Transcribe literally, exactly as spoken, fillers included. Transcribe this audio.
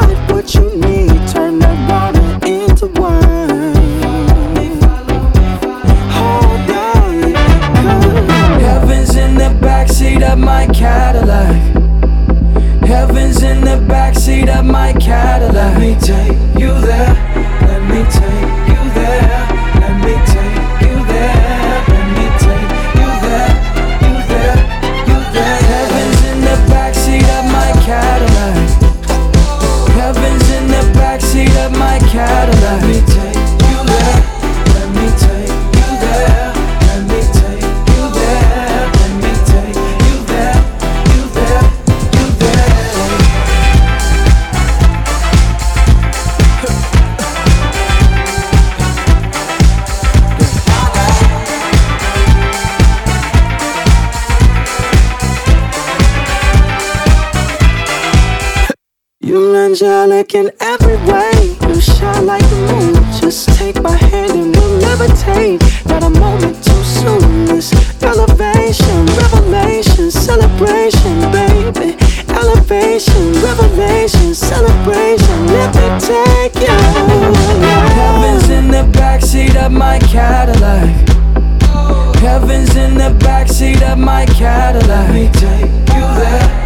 got what you need. Turn that water into wine. Hold on, girl. Heaven's in the backseat of my Cadillac. Heaven's in the backseat of my Cadillac. Let me take you there. Let me take you there. Let me take you there. Let me take you there. You there. You there. Heaven's in the backseat of my Cadillac. Heaven's in the backseat of my Cadillac. Let me take you there. Let me take you there. Let me take you there. Let me take you there. You there. You there. You're angelic in every way. You shine like the moon. Just take my hand and we'll levitate. Not a moment too soon. This elevation, revelation, celebration, baby. Elevation, revelation, celebration. Let me take you. Heaven's in the backseat of my Cadillac. Heaven's in the backseat of my Cadillac. Let me take you there.